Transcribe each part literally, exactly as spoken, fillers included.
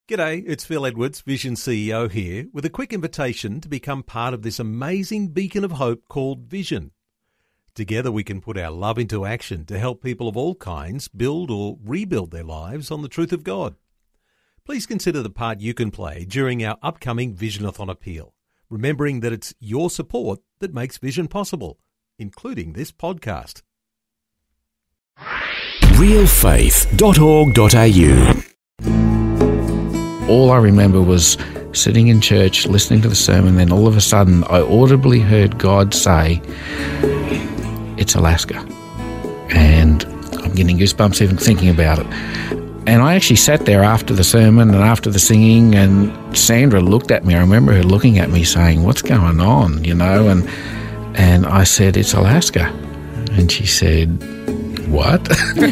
G'day, it's Phil Edwards, Vision C E O here, with a quick invitation to become part of this amazing beacon of hope called Vision. Together we can put our love into action to help people of all kinds build or rebuild their lives on the truth of God. Please consider the part you can play during our upcoming Visionathon appeal, remembering that it's your support that makes Vision possible, including this podcast. real faith dot org dot a u All I remember was sitting in church, listening to the sermon, then all of a sudden I audibly heard God say, "It's Alaska." And I'm getting goosebumps even thinking about it. And I actually sat there after the sermon and after the singing, and Sandra looked at me. I remember her looking at me saying, "What's going on?" You know, and and I said, "It's Alaska." And she said, "What?"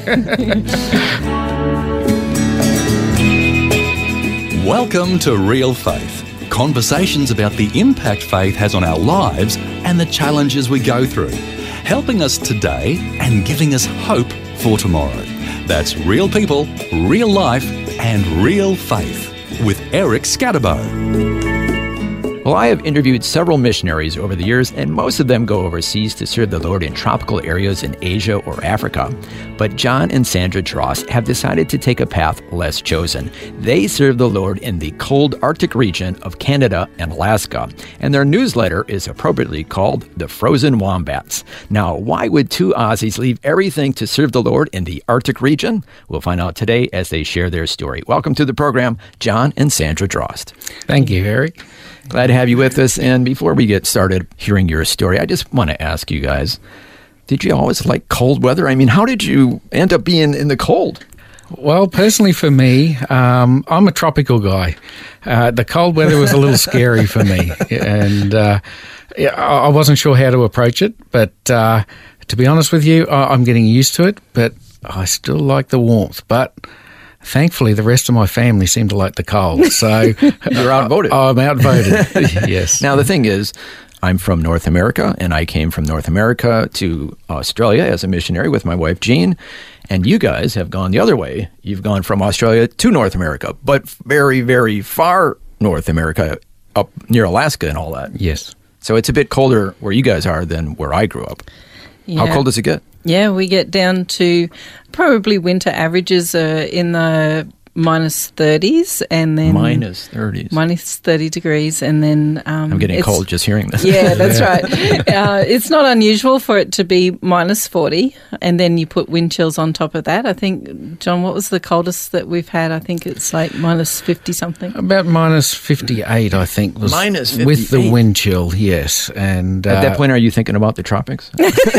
Welcome to Real Faith, conversations about the impact faith has on our lives and the challenges we go through, helping us today and giving us hope for tomorrow. That's real people, real life and real faith with Eric Scatterbo. Well, I have interviewed several missionaries over the years, and most of them go overseas to serve the Lord in tropical areas in Asia or Africa. But John and Sandra Drost have decided to take a path less chosen. They serve the Lord in the cold Arctic region of Canada and Alaska, and their newsletter is appropriately called The Frozen Wombats. Now, why would two Aussies leave everything to serve the Lord in the Arctic region? We'll find out today as they share their story. Welcome to the program, John and Sandra Drost. Thank you, Eric. Glad to have you with us. And before we get started hearing your story, I just want to ask you guys, did you always like cold weather? I mean, how did you end up being in the cold? Well, personally for me, um, I'm a tropical guy. Uh, the cold weather was a little scary for me, and uh, I wasn't sure how to approach it. But uh, to be honest with you, I'm getting used to it, but I still like the warmth. But thankfully, the rest of my family seem to like the cold, so you're outvoted. I'm outvoted. Yes. Now the thing is, I'm from North America, and I came from North America to Australia as a missionary with my wife Jean, and you guys have gone the other way. You've gone from Australia to North America, but very, very far North America, up near Alaska and all that. Yes. So it's a bit colder where you guys are than where I grew up. Yeah. How cold does it get? Yeah, we get down to probably winter averages uh, in the minus thirties, and then minus thirties, minus thirty degrees, and then um, I'm getting cold just hearing this. Yeah, that's right. Uh, it's not unusual for it to be minus forty, and then you put wind chills on top of that. I think, John, what was the coldest that we've had? I think it's like minus fifty something. About minus fifty-eight, I think, was minus fifty-eight. With the wind chill. Yes, and at uh, that point, are you thinking about the tropics?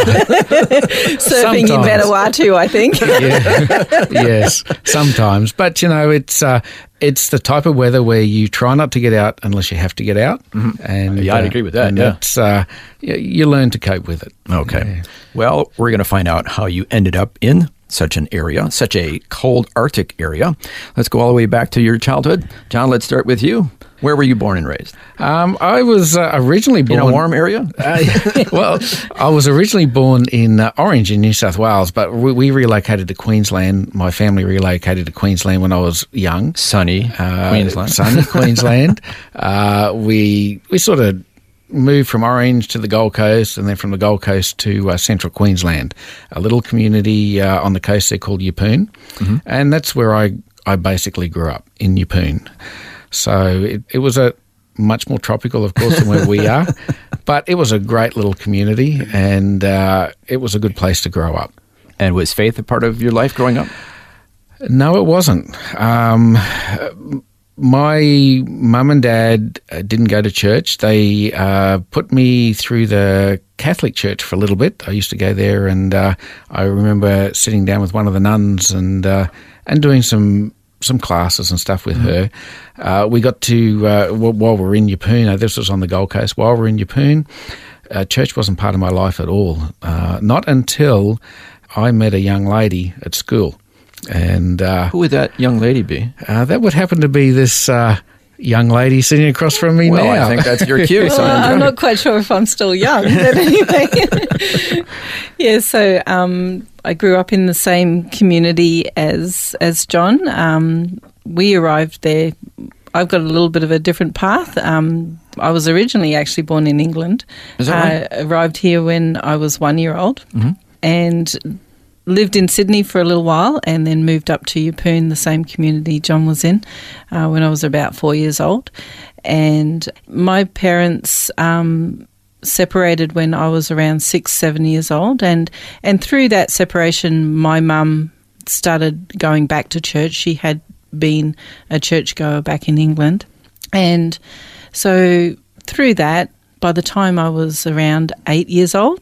Surfing in Vanuatu, I think. Yeah. Yes, sometimes, but you know, it's uh, it's the type of weather where you try not to get out unless you have to get out. Mm-hmm. And yeah, I'd uh, agree with that. And yeah, it's, uh, you, you learn to cope with it. Okay. Yeah. Well, we're going to find out how you ended up in such an area, such a cold Arctic area. Let's go all the way back to your childhood. John, let's start with you. Where were you born and raised? Um, I was uh, originally born... In a warm area? Uh, well, I was originally born in uh, Orange in New South Wales, but we, we relocated to Queensland. My family relocated to Queensland when I was young. Sunny uh, Queensland. Sunny Queensland. Uh, we we sort of moved from Orange to the Gold Coast, and then from the Gold Coast to uh, central Queensland, a little community uh, on the coast there called Yeppoon. Mm-hmm. And that's where I, I basically grew up, in Yeppoon. So it, it was a much more tropical, of course, than where we are, but it was a great little community, and uh, it was a good place to grow up. And was faith a part of your life growing up? No, it wasn't. Um, my mum and dad didn't go to church. They uh, put me through the Catholic church for a little bit. I used to go there, and uh, I remember sitting down with one of the nuns and uh, and doing some some classes and stuff with mm-hmm. her. Uh, we got to, uh, while we were in Yeppoon, uh, this was on the Gold Coast, while we were in Yeppoon, uh, church wasn't part of my life at all. Uh, not until I met a young lady at school. And uh, who would that young lady be? Uh, that would happen to be this uh, young lady sitting across from me well, now. I think that's your cue. Well, so I'm, I'm not quite sure if I'm still young, but anyway. yeah, so um, I grew up in the same community as as John. Um, we arrived there. I've got a little bit of a different path. Um, I was originally actually born in England. Is that right? Uh, arrived here when I was one year old Mm-hmm. and lived in Sydney for a little while and then moved up to Yeppoon, the same community John was in, uh, when I was about four years old. And my parents um, separated when I was around six, seven years old. And, and through that separation, my mum started going back to church. She had been a churchgoer back in England. And so through that, by the time I was around eight years old,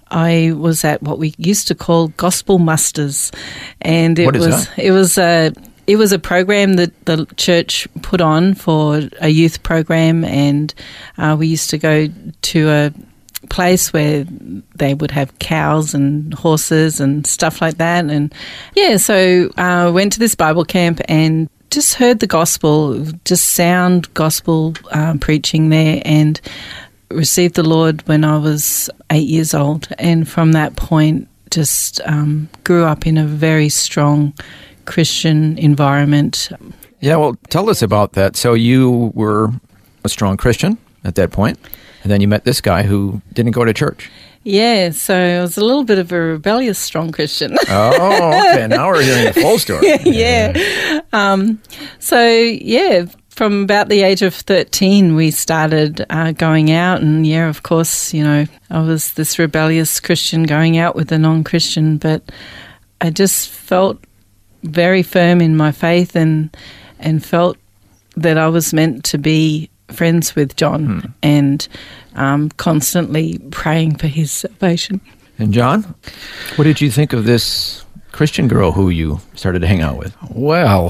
I was at what we used to call gospel musters, and it What is was that? it was a it was a program that the church put on for a youth program, and uh, we used to go to a place where they would have cows and horses and stuff like that, and yeah, so I uh, went to this Bible camp and just heard the gospel, just sound gospel um, preaching there, and received the Lord when I was eight years old, and from that point just um, grew up in a very strong Christian environment. Yeah, well, tell us about that. So you were a strong Christian at that point, and then you met this guy who didn't go to church. Yeah, so I was a little bit of a rebellious strong Christian. Oh, okay. Now we're hearing the full story. yeah. Um, so, yeah, from about the age of thirteen, we started uh, going out. And, yeah, of course, you know, I was this rebellious Christian going out with a non-Christian. But I just felt very firm in my faith and and felt that I was meant to be friends with John hmm. and um, constantly praying for his salvation. And John, what did you think of this Christian girl who you started to hang out with? Well,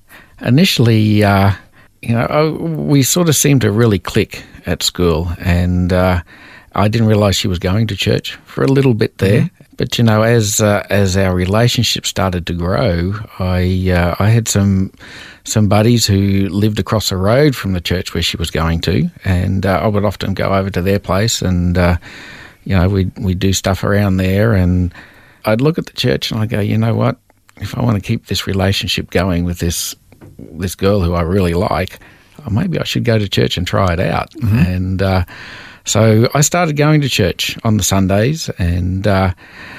initially, uh, you know, I, we sort of seemed to really click at school, and uh, I didn't realise she was going to church for a little bit there. Mm-hmm. But you know, as uh, as our relationship started to grow, I uh, I had some some buddies who lived across the road from the church where she was going to, and uh, I would often go over to their place, and uh, you know, we we do stuff around there, and I'd look at the church and I go, you know what, if I want to keep this relationship going with this this girl who I really like, maybe I should go to church and try it out. Mm-hmm. And uh, so I started going to church on the Sundays, and uh,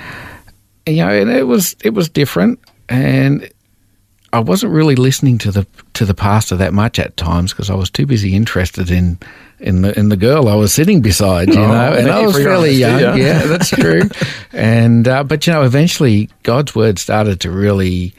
you know, and it was it was different, and I wasn't really listening to the to the pastor that much at times because I was too busy interested in in the in the girl I was sitting beside, you oh, know, and I was fairly young. Yeah. yeah, that's true. And uh, but you know, eventually God's word started to really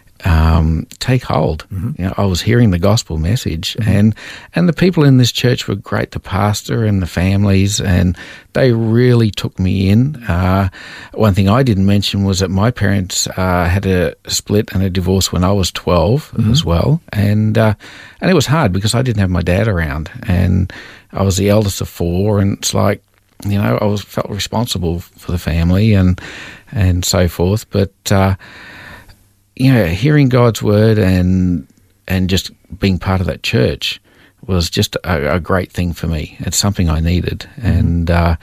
Um, take hold. Mm-hmm. You know, I was hearing the gospel message, mm-hmm. and and the people in this church were great. The pastor and the families, and they really took me in. Uh, one thing I didn't mention was that my parents uh, had a split and a divorce when I was twelve mm-hmm. as well, and uh, and it was hard because I didn't have my dad around, and I was the eldest of four, and it's like, you know, I was felt responsible for the family and and so forth, but. Uh, You know, hearing God's word and and just being part of that church was just a, a great thing for me. It's something I needed. Mm-hmm. And uh,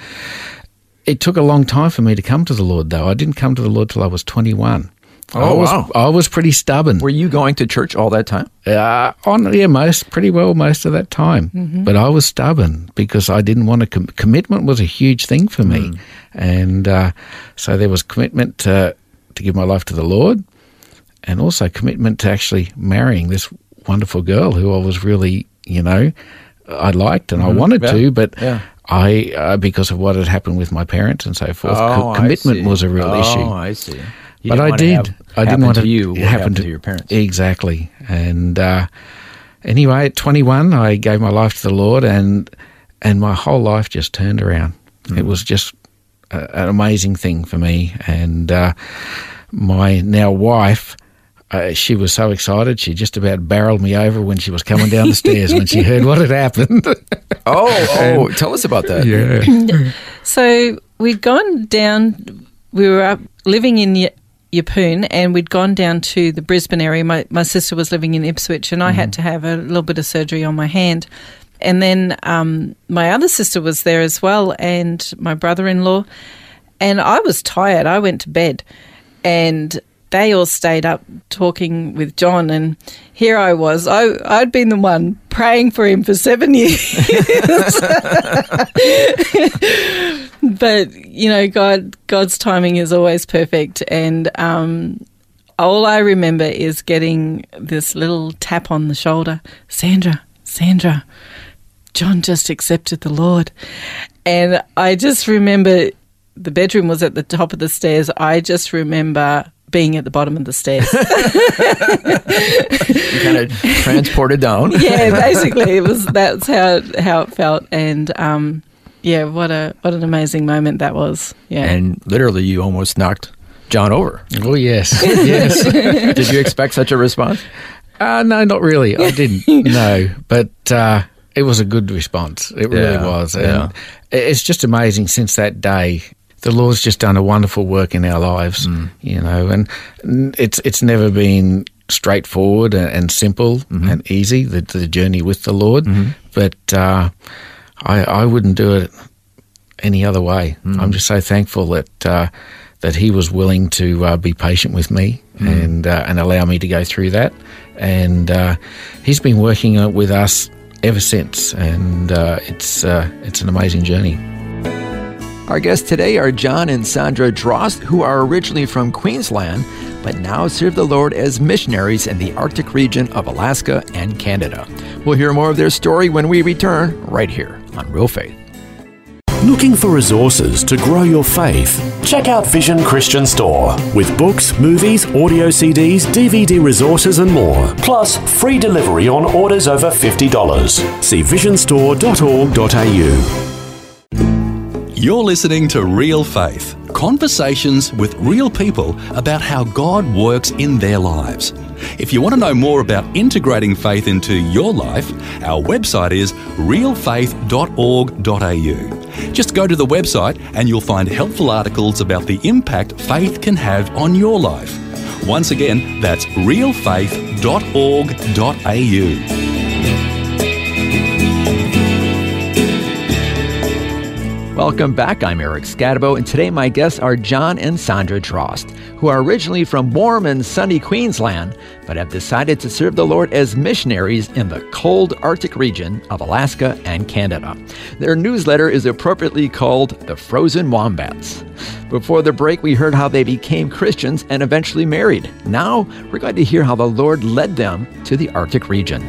it took a long time for me to come to the Lord, though. I didn't come to the Lord till I was twenty-one. Oh, I was, wow. I was pretty stubborn. Were you going to church all that time? Uh, on, yeah, most, pretty well most of that time. Mm-hmm. But I was stubborn because I didn't want to, com- commitment was a huge thing for me. Mm. And uh, so there was commitment to, to give my life to the Lord, and also commitment to actually marrying this wonderful girl who I was really, you know, I liked and mm-hmm. I wanted yeah. to, but yeah. I, uh, because of what had happened with my parents and so forth, oh, co- commitment was a real oh, issue. Oh, I see. You but I did. I didn't want to to you what happen happened to, to your parents. Exactly. And uh, anyway, at twenty-one, I gave my life to the Lord, and and my whole life just turned around. Mm. It was just a, an amazing thing for me. And uh, my now wife, Uh, she was so excited, she just about barreled me over when she was coming down the stairs when she heard what had happened. oh, oh, and, tell us about that. Yeah. So we'd gone down, we were up living in y- Yeppoon, and we'd gone down to the Brisbane area. My, my sister was living in Ipswich, and I mm-hmm. had to have a little bit of surgery on my hand. And then um, my other sister was there as well, and my brother-in-law. And I was tired. I went to bed, and they all stayed up talking with John, and here I was. I, I'd been the one praying for him for seven years. But, you know, God, God's timing is always perfect. And um, all I remember is getting this little tap on the shoulder. Sandra, Sandra, John just accepted the Lord. And I just remember the bedroom was at the top of the stairs. I just remember being at the bottom of the stairs. You kind of transported down. Yeah, basically, it was. That's how how it felt, and um, yeah, what a what an amazing moment that was. Yeah, And literally, you almost knocked John over. Oh, yes, yes. Did you expect such a response? Uh, no, not really. I didn't. No, but uh, it was a good response. It really Yeah, was. And yeah. it's just amazing since that day. The Lord's just done a wonderful work in our lives, Mm. you know, and it's it's never been straightforward and, and simple Mm-hmm. and easy, the, the journey with the Lord, but uh, I, I wouldn't do it any other way. Mm. I'm just so thankful that uh, that He was willing to uh, be patient with me Mm. and uh, and allow me to go through that, and uh, He's been working uh, with us ever since, and uh, it's uh, it's an amazing journey. Our guests today are John and Sandra Drost, who are originally from Queensland, but now serve the Lord as missionaries in the Arctic region of Alaska and Canada. We'll hear more of their story when we return right here on Real Faith. Looking for resources to grow your faith? Check out Vision Christian Store with books, movies, audio C Ds, D V D resources and more. Plus, free delivery on orders over fifty dollars. See vision store dot org dot a u. You're listening to Real Faith, conversations with real people about how God works in their lives. If you want to know more about integrating faith into your life, our website is real faith dot org dot a u. Just go to the website and you'll find helpful articles about the impact faith can have on your life. Once again, that's real faith dot org dot a u. Welcome back. I'm Eric Scatabo, and today my guests are John and Sandra Drost, who are originally from warm and sunny Queensland, but have decided to serve the Lord as missionaries in the cold Arctic region of Alaska and Canada. Their newsletter is appropriately called The Frozen Wombats. Before the break, we heard how they became Christians and eventually married. Now, we're going to hear how the Lord led them to the Arctic region.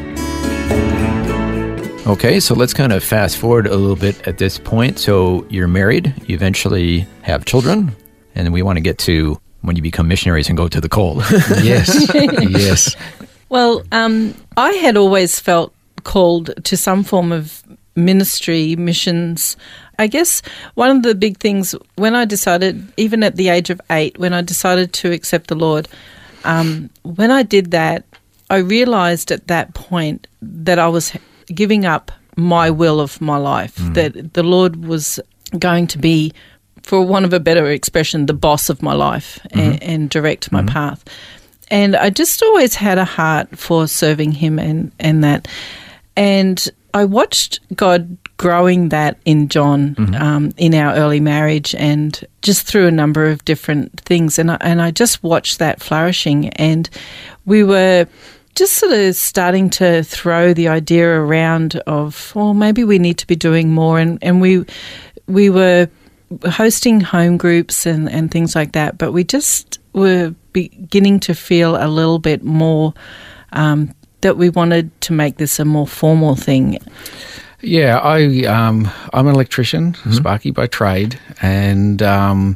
Okay, so let's kind of fast forward a little bit at this point. So you're married, you eventually have children, and then we want to get to when you become missionaries and go to the cold. Yes, yes. Well, um, I had always felt called to some form of ministry, missions. I guess one of the big things when I decided, even at the age of eight, when I decided to accept the Lord, um, when I did that, I realized at that point that I was giving up my will of my life, mm. that the Lord was going to be, for want of a better expression, the boss of my life mm-hmm. and, and direct my mm-hmm. path. And I just always had a heart for serving Him and, and that. And I watched God growing that in John mm-hmm. um, in our early marriage and just through a number of different things. And I, and I just watched that flourishing. And we were just sort of starting to throw the idea around of, well, maybe we need to be doing more. And, and we we were hosting home groups and, and things like that, but we just were beginning to feel a little bit more um, that we wanted to make this a more formal thing. Yeah, I, um, I'm an electrician, mm-hmm. Sparky by trade, and um,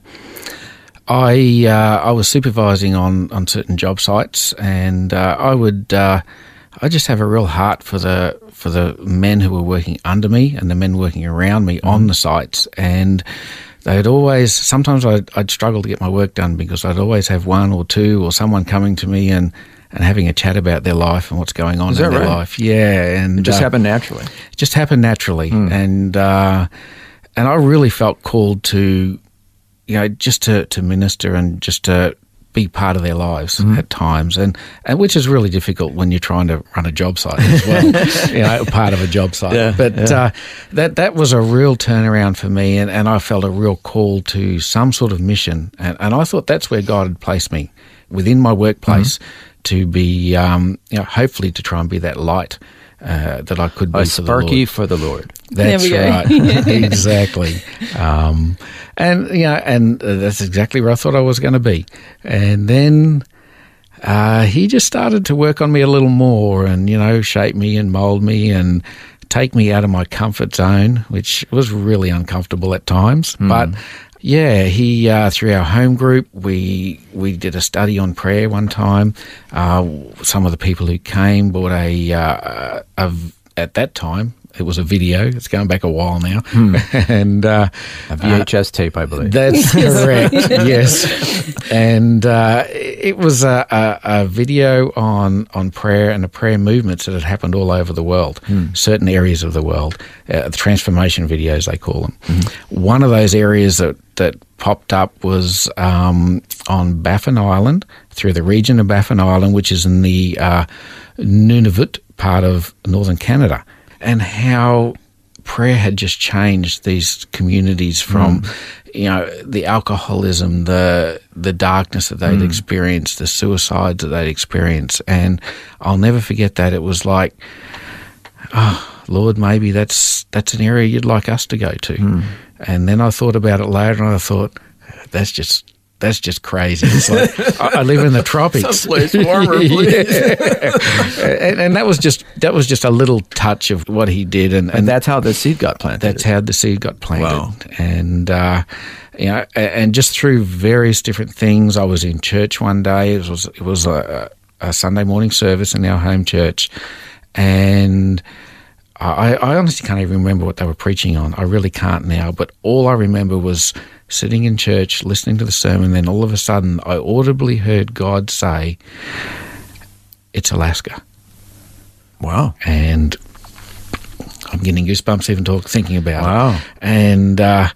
I uh, I was supervising on, on certain job sites, and uh, I would uh, I just have a real heart for the for the men who were working under me and the men working around me mm-hmm. on the sites, and they'd always sometimes I'd, I'd struggle to get my work done because I'd always have one or two or someone coming to me and, and having a chat about their life and what's going on Is in that their right? life. Yeah, and It just uh, happened naturally. It just happened naturally, Mm. and uh, and I really felt called to, you know, just to, to minister and just to be part of their lives mm-hmm. at times, and, and which is really difficult when you're trying to run a job site as well, you know, part of a job site. Yeah, but yeah. Uh, that that was a real turnaround for me, and, and I felt a real call to some sort of mission, and, and I thought that's where God had placed me, within my workplace mm-hmm. to be, um, you know, hopefully to try and be that light uh, that I could be a for sparky the Lord. for the Lord. That's right, exactly. Um, and you know, and uh, that's exactly where I thought I was going to be. And then uh, he just started to work on me a little more, and you know, shape me and mold me and take me out of my comfort zone, which was really uncomfortable at times. Mm. But yeah, he uh, through our home group, we we did a study on prayer one time. Uh, some of the people who came bought a, uh, a at that time. It was a video. It's going back a while now. Hmm. and uh, a V H S uh, tape, I believe. That's correct, yes. And uh, it was a, a, a video on, on prayer and the prayer movements that had happened all over the world, hmm. certain areas of the world, uh, the transformation videos, they call them. Hmm. One of those areas that, that popped up was um, on Baffin Island, through the region of Baffin Island, which is in the uh, Nunavut part of northern Canada. And how prayer had just changed these communities from, mm. you know, the alcoholism, the the darkness that they'd mm. experienced, the suicides that they'd experienced. And I'll never forget that. It was like, oh, Lord, maybe that's that's an area you'd like us to go to. Mm. And then I thought about it later, and I thought, that's just... That's just crazy. It's like, I, I live in the tropics. Someplace warmer, please. and, and that was just that was just a little touch of what he did, and, and, and that's how the seed got planted. That's how the seed got planted. Wow. And uh, you know, and just through various different things. I was in church one day. It was it was a, a Sunday morning service in our home church, and I, I honestly can't even remember what they were preaching on. I really can't now. But all I remember was sitting in church, listening to the sermon, then all of a sudden I audibly heard God say, "It's Alaska." Wow. And I'm getting goosebumps even talk, thinking about wow. it. And, uh,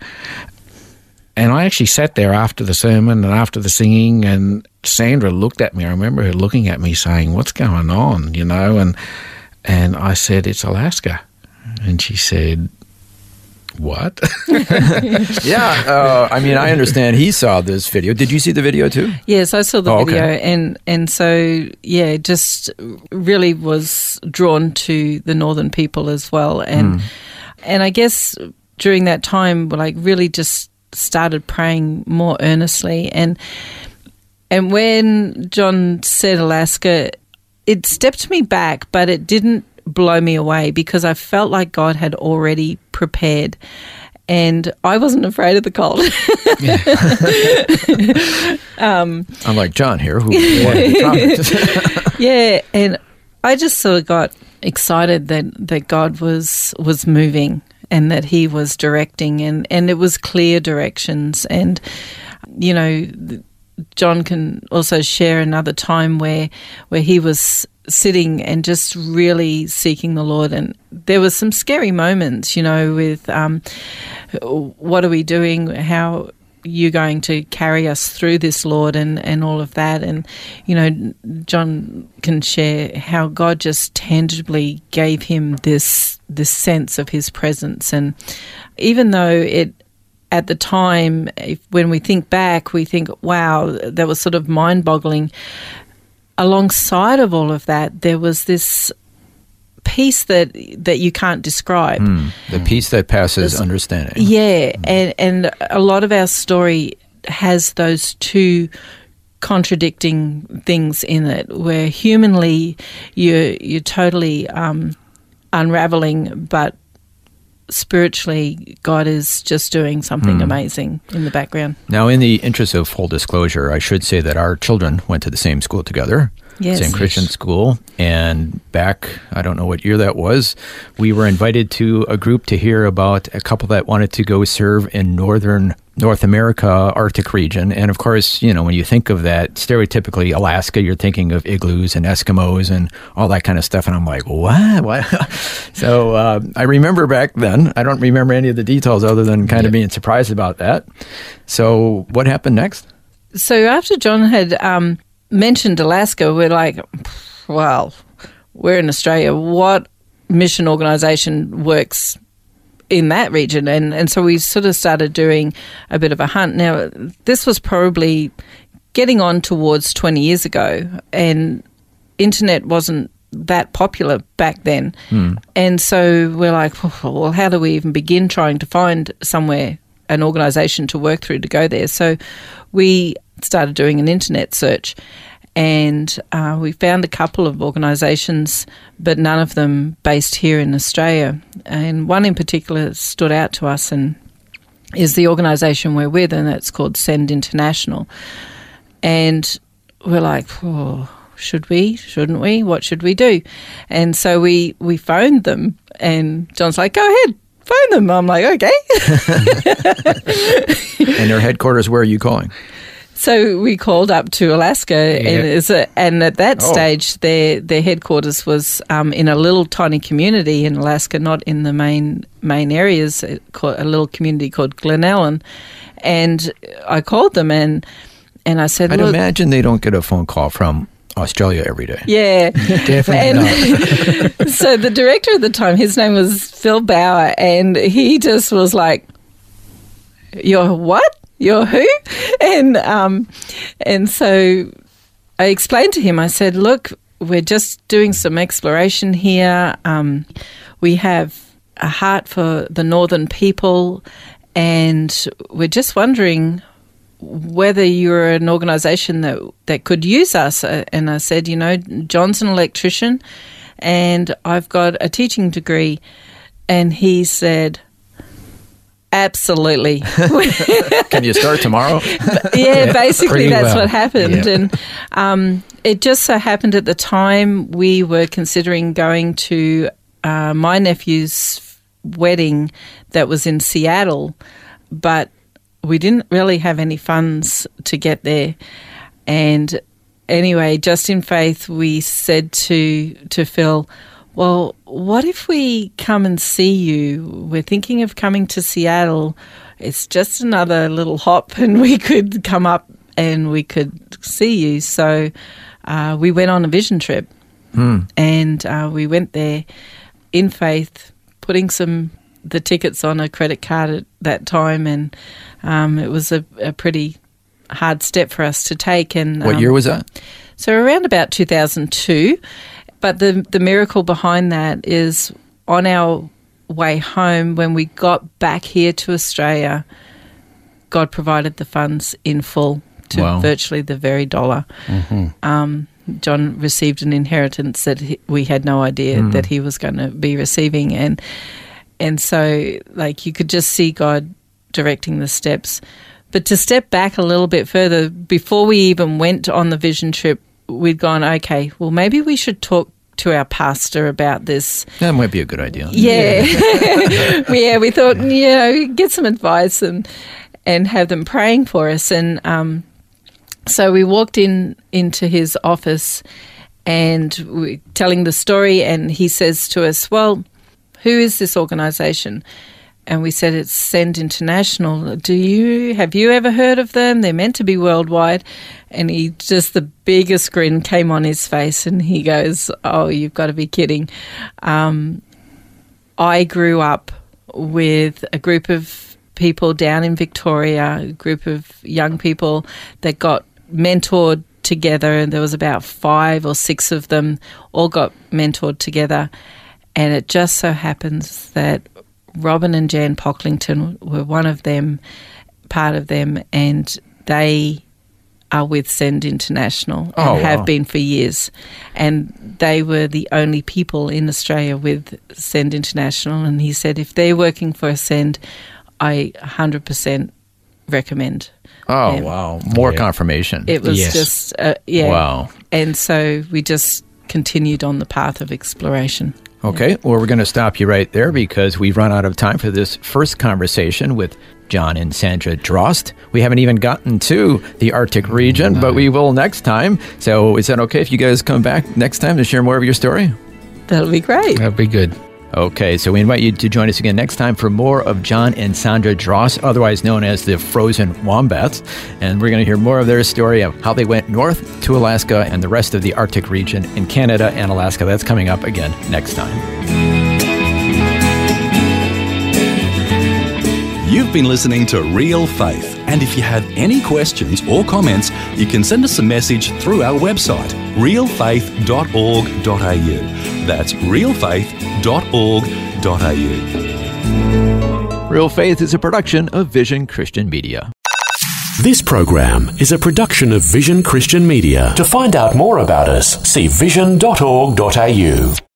and I actually sat there after the sermon and after the singing, and Sandra looked at me. I remember her looking at me saying, "What's going on?" You know, and and I said, "It's Alaska." And she said, "What?" yeah, uh, I mean, I understand he saw this video. Did you see the video too? Yes, I saw the oh, video, okay. and and so yeah, just really was drawn to the northern people as well, and mm. and I guess during that time, like really just started praying more earnestly, and and when John said Alaska, it stepped me back, but it didn't blow me away, because I felt like God had already prepared, and I wasn't afraid of the cold. um, Unlike John here, who wanted the trumpet. Yeah, and I just sort of got excited that, that God was was moving and that He was directing, and, and it was clear directions. And you know, John can also share another time where where he was sitting and just really seeking the Lord, and there was some scary moments, you know, with um, what are we doing? How are you going to carry us through this, Lord, and, and all of that. And, you know, John can share how God just tangibly gave him this this sense of His presence. And even though it, at the time, if, when we think back, we think, wow, that was sort of mind-boggling. Alongside of all of that, there was this peace that that you can't describe. Mm, the peace that passes There's, understanding. Yeah, mm. and, and a lot of our story has those two contradicting things in it, where humanly you're, you're totally um, unraveling, but spiritually, God is just doing something mm. amazing in the background. Now, in the interest of full disclosure, I should say that our children went to the same school together, yes. same Christian yes. school, and back, I don't know what year that was, we were invited to a group to hear about a couple that wanted to go serve in northern North America, Arctic region. And of course, you know, when you think of that, stereotypically Alaska, you're thinking of igloos and Eskimos and all that kind of stuff. And I'm like, what? What? So uh, I remember back then, I don't remember any of the details other than kind yeah. of being surprised about that. So what happened next? So after John had um, mentioned Alaska, we're like, well, we're in Australia. What mission organization works in that region? And and so we sort of started doing a bit of a hunt. Now, this was probably getting on towards twenty years ago, and internet wasn't that popular back then. Hmm. And so we're like, well, how do we even begin trying to find somewhere, an organisation to work through to go there? So we started doing an internet search, and uh, we found a couple of organisations, but none of them based here in Australia. And one in particular stood out to us and is the organisation we're with, and that's called Send International. And we're like, oh, should we, shouldn't we, what should we do? And so we, we phoned them, and John's like, go ahead, phone them. I'm like, okay. And their headquarters, where are you calling? So we called up to Alaska, Yeah. and, it's a, and at that Oh. stage, their their headquarters was um, in a little tiny community in Alaska, not in the main main areas. It called, a little community called Glen Ellen, and I called them and and I said, I'd look, imagine they don't get a phone call from Australia every day. yeah, Definitely not. and so the director at the time, his name was Phil Bauer, and he just was like, "You're what? You're who?" And um, and so I explained to him. I said, "Look, we're just doing some exploration here. Um, we have a heart for the northern people, and we're just wondering whether you're an organisation that that could use us." Uh, And I said, "You know, John's an electrician, and I've got a teaching degree." And he said, "Absolutely." Can you start tomorrow? Yeah, basically Pretty that's well. what happened. Yeah. And um, it just so happened at the time we were considering going to uh, my nephew's wedding that was in Seattle, but we didn't really have any funds to get there. And anyway, just in faith, we said to to Phil, well, what if we come and see you? We're thinking of coming to Seattle. It's just another little hop, and we could come up and we could see you. So uh, we went on a vision trip, Hmm. and uh, we went there in faith, putting some the tickets on a credit card at that time, and um, it was a, a pretty hard step for us to take. And What um, year was that? So around about two thousand two. But the the miracle behind that is on our way home, when we got back here to Australia, God provided the funds in full to Wow. virtually the very dollar. Um, John received an inheritance that he, we had no idea that he was going to be receiving. And and so, like, you could just see God directing the steps. But to step back a little bit further, before we even went on the vision trip, we'd gone, okay, well, maybe we should talk to our pastor about this. That might be a good idea. Yeah. yeah, we thought, you know, get some advice and and have them praying for us. And um, so we walked in into his office and we telling the story, and he says to us, well, who is this organisation? And we said, it's Send International. Do you, have you ever heard of them? They're meant to be worldwide. And he just, the biggest grin came on his face, and he goes, oh, you've got to be kidding. Um, I grew up with a group of people down in Victoria, a group of young people that got mentored together, and there was about five or six of them, all got mentored together. And it just so happens that Robin and Jan Pocklington were one of them, part of them, and they are with Send International and Oh, have wow. been for years. And they were the only people in Australia with Send International. And he said, if they're working for Send, I one hundred percent recommend. Oh, them. wow. More Yeah. confirmation. It was Yes. just, uh, yeah. Wow. And so we just continued on the path of exploration. Okay, well, we're going to stop you right there because we've run out of time for this first conversation with John and Sandra Drost. We haven't even gotten to the Arctic region, No. but we will next time. So is that okay if you guys come back next time to share more of your story? That'll be great. That'd be good. Okay, so we invite you to join us again next time for more of John and Sandra Drost, otherwise known as the Frozen Wombats. And we're going to hear more of their story of how they went north to Alaska and the rest of the Arctic region in Canada and Alaska. That's coming up again next time. You've You've been listening to Real Faith, and if you have any questions or comments, you can send us a message through our website, real faith dot org dot a u. That's real faith dot org dot a u. Real Faith is a production of Vision Christian Media. This program is a production of Vision Christian Media. To find out more about us, see vision dot org dot a u.